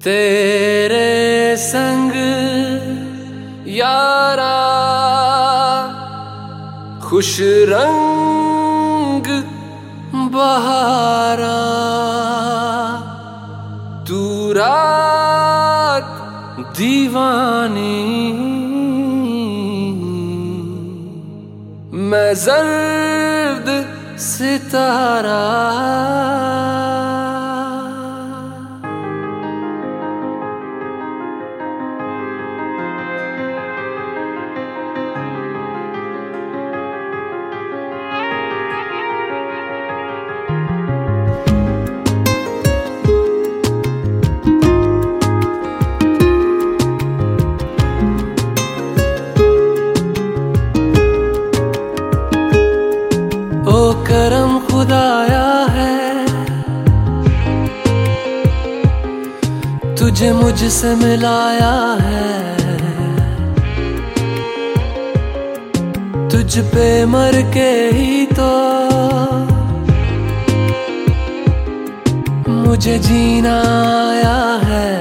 तेरे संग यारा खुश रंग बहारा, तू रात दीवानी, मैं जर्द सितारा। करम खुदाया है तुझे मुझसे मिलाया है, तुझ पे मर के ही तो मुझे जीना आया है।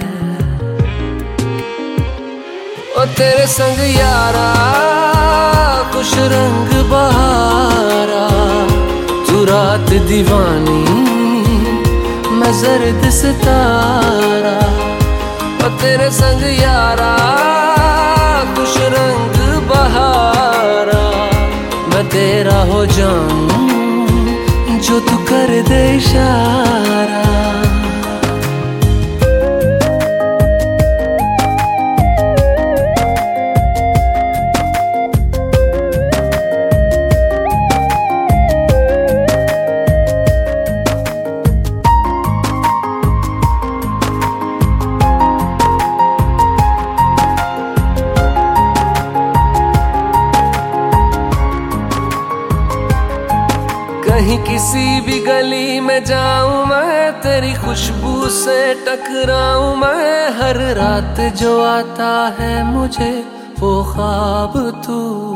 ओ तेरे संग यारा खुश रंग बहारा, तू रात दीवानी, मैं जर्द सितारा। और तेरे संग यारा खुश रंग बहारा, मैं तेरा हो जाऊं जो तू कर दे इशारा। कहीं किसी भी गली में जाऊं मैं, तेरी खुशबू से टकराऊं मैं, हर रात जो आता है मुझे वो ख्वाब तू।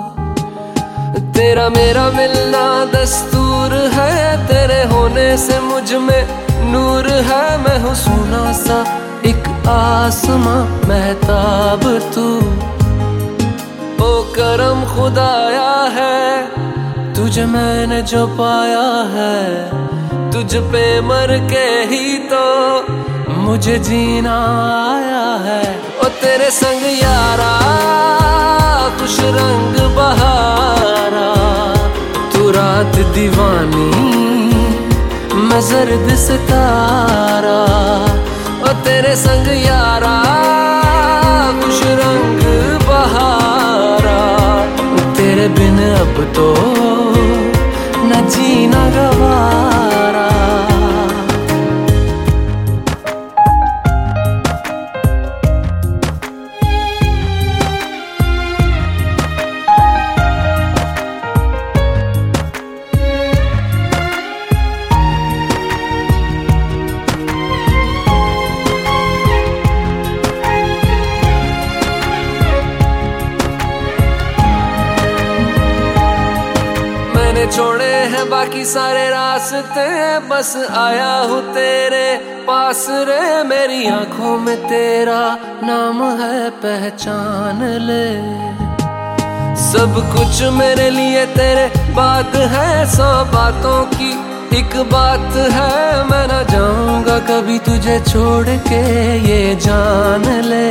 तेरा मेरा मिलना दस्तूर है, तेरे होने से मुझ में नूर है, मैं हूँ सोना सा एक आसमां महताब तू। ओ करम खुदाया है तुझे मैंने जो पाया है, तुझ पे मर के ही तो मुझे जीना आया है। ओ तेरे संग यारा खुश रंग बहारा, तू रात दीवानी, मैं जर्द सितारा। ओ तेरे संग यारा खुश रंग बहारा, तेरे बिन अब तो न जीना गवारा। छोड़े हैं बाकी सारे रास्ते, बस आया हूँ तेरे पास रे। मेरी आंखों में तेरा नाम है पहचान ले, सब कुछ मेरे लिए तेरे बात है, 100 बातों की एक बात है। मैं ना जाऊंगा कभी तुझे छोड़ के ये जान ले।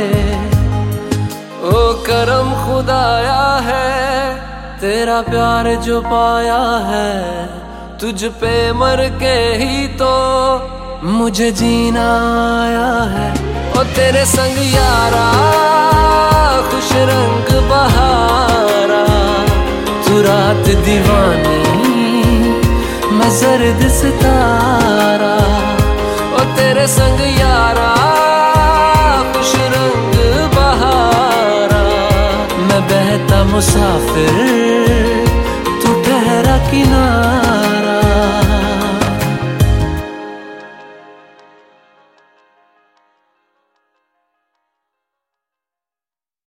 ओ करम खुदाया है तेरा प्यार जो पाया है, तुझ पे मर के ही तो मुझे जीना आया है। ओ तेरे संग यारा खुश रंग बहारा, तू रात दीवानी, मैं जर्द सितारा। ओ तेरे संग यारा खुश रंग बहारा, मैं बहता मुसाफिर, तू ठहरा किनारा।